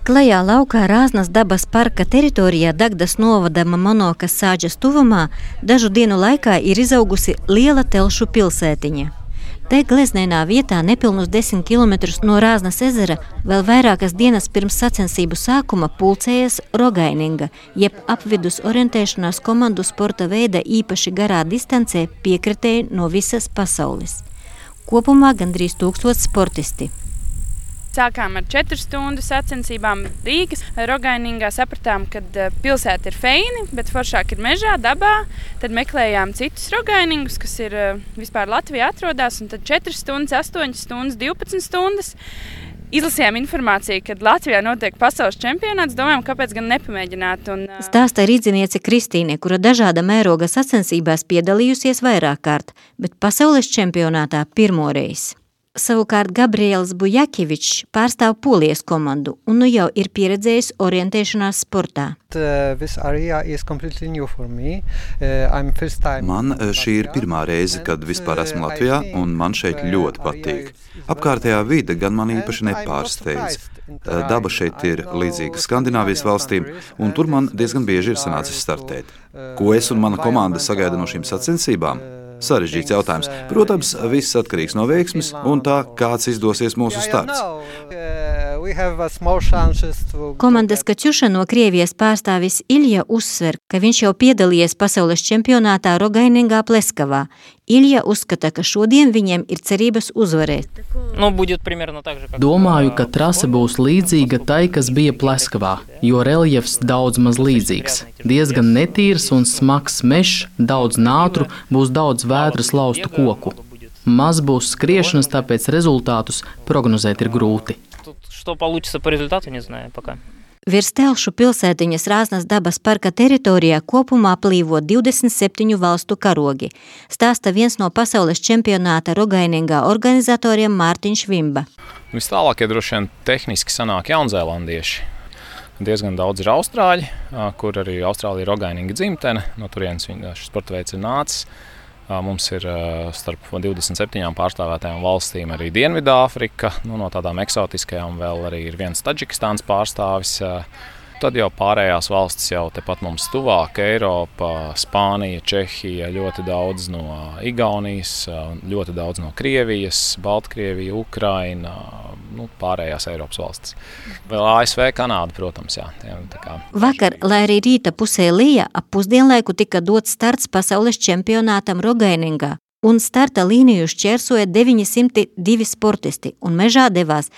Klajā laukā Rāznas dabas parka teritorijā Dagdas novada Monokas sāģes tuvumā dažu dienu laikā ir izaugusi liela telšu pilsētiņa. Te gleznainā vietā nepilnus 10 kilometrus no Rāznas ezera vēl vairākas dienas pirms sacensību sākuma pulcējas Rogaininga, jeb apvidus orientēšanās komandu sporta veida īpaši garā distancē piekritēji no visas pasaules. Kopumā gandrīz 1000 sportisti. Sākām ar 4 stundu sacensībām Rīgas. Rogainingā sapratām, ka pilsēta ir feini, bet foršāk ir mežā, dabā. Tad meklējām citus Rogainingus, kas ir vispār Latvijā atrodās. Un tad 4 stundas, 8 stundas, 12 stundas. Izlasījām informāciju, kad Latvijā notiek pasaules čempionāts. Domājām, kāpēc gan nepamēģināt. Stāsta rīdziniece Kristīne, kura dažāda mēroga sacensībās piedalījusies vairāk kārt, bet pasaules čempionātā pirmoreiz. Savukārt Gabriels Bujakevičs pārstāv Polijas komandu un nu jau ir pieredzējis orientēšanās sportā. Man šī ir pirmā reize, kad vispār esmu Latvijā, un man šeit ļoti patīk. Apkārtējā vide gan man īpaši nepārsteidz. Daba šeit ir līdzīga Skandināvijas valstīm, un tur man diezgan bieži ir sanācis startēt. Ko es un mana komanda sagaida no šīm sacensībām? Sarežģīts jautājums. Protams, viss atkarīgs no veiksmes un tā, kāds izdosies mūsu starts. Komandas Kaķuša no Krievijas pārstāvis Ilja uzsver, ka viņš jau piedalījies pasaules čempionātā Rogainingā Pleskavā. Ilja uzskata, ka šodien viņiem ir cerības uzvarēt. Domāju, ka trase būs līdzīga tai, kas bija Pleskavā, jo reljefs daudz maz līdzīgs. Diezgan netīrs un smags mežs, daudz nātru, būs daudz vētras laustu koku. Maz būs skriešanas, tāpēc rezultātus prognozēt ir grūti. Virs telšu pilsētiņas Rāznas dabas parka teritorijā kopumā plīvo 27 valstu karogi, stāsta viens no pasaules čempionāta Rogainingā organizatoriem Mārtiņš Vimba. Vistālākie droši vien tehniski sanāk jaunzēlandieši. Diezgan daudz ir austrāļi, kur arī Austrālija ir Rogaininga dzimtene, no turienes šis sporta veids ir nācis. Mums ir starp 27 pārstāvētajām valstīm arī Dienvidāfrika, no tādām eksotiskajām vēl arī ir viens Tadžikistāns pārstāvis. Tad jau pārējās valstis jau tepat mums tuvāk, Eiropa, Spānija, Čehija, ļoti daudz no Igaunijas, ļoti daudz no Krievijas, Baltkrievija, Ukraina, pārējās Eiropas valstis. Vēl ASV, Kanāda, protams, jā. Vakar, lai arī rīta pusē lija, ap pusdienlaiku tika dots starts pasaules čempionātam Rogainingā, un starta līniju šķērsoja 902 sportisti, un mežā devās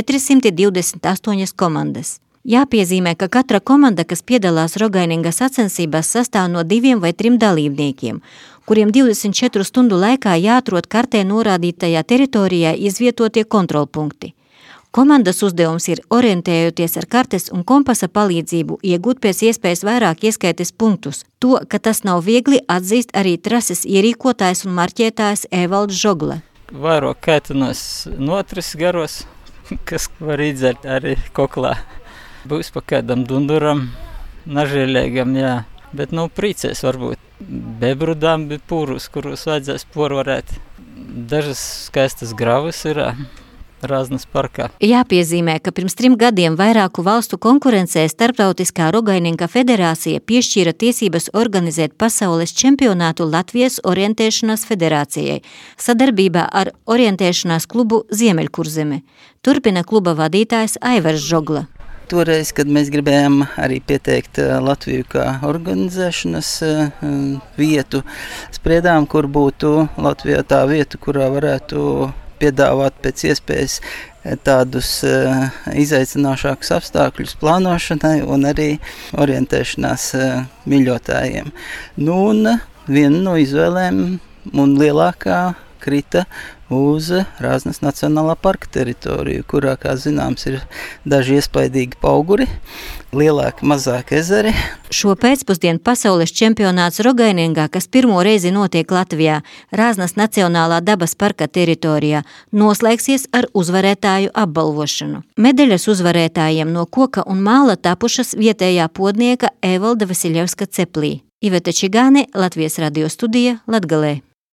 428 komandas. Jāpiezīmē, ka katra komanda, kas piedalās Rogaininga sacensībās, sastāv no 2 vai 3 dalībniekiem, kuriem 24 stundu laikā jāatrod kartē norādītajā teritorijā izvietotie kontrolpunkti. Komandas uzdevums ir, orientējoties ar kartes un kompasa palīdzību, iegūt pēc iespējas vairāk ieskaites punktus. To, ka tas nav viegli, atzīst arī trases ierīkotājs un marķētājs Evalds Žogla. Vairāk kaitinās notris garos, kas var izdzert arī koklā. Būs pa kādam dunduram, nažēlēgam, jā. Bet, prīcēs varbūt bebrudām bija pūrus, kurus vajadzēs porvarēt. Dažas skaistas gravas ir Rāznas parkā. Jāpiezīmē, ka pirms 3 gadiem vairāku valstu konkurencē Starptautiskā Rogaininga federācija piešķīra tiesības organizēt pasaules čempionātu Latvijas orientēšanās federācijai, sadarbībā ar orientēšanās klubu Ziemeļkurzeme. Turpina kluba vadītājs Aivars Žogla. Toreiz, kad mēs gribējām arī pieteikt Latviju kā organizēšanas vietu, spriedām, kur būtu Latvijā tā vieta, kurā varētu piedāvāt pēc iespējas tādus izaicinošākus apstākļus plānošanai un arī orientēšanās mīļotājiem. Un viena no izvēlēm un lielākā krita uz Rāznas Nacionālā parka teritoriju, kurā, kā zināms, ir daži iespaidīgi pauguri, lielāki, mazāki ezeri. Šo pēcpusdienu pasaules čempionāts Rogainingā, kas pirmo reizi notiek Latvijā, Rāznas Nacionālā dabas parka teritorijā, noslēgsies ar uzvarētāju apbalvošanu. Medaļas uzvarētājiem no koka un māla tapušas vietējā podnieka Evalda Vasiļevska ceplī. Iveta Čigāne, Latvijas radio studija, Latgalē.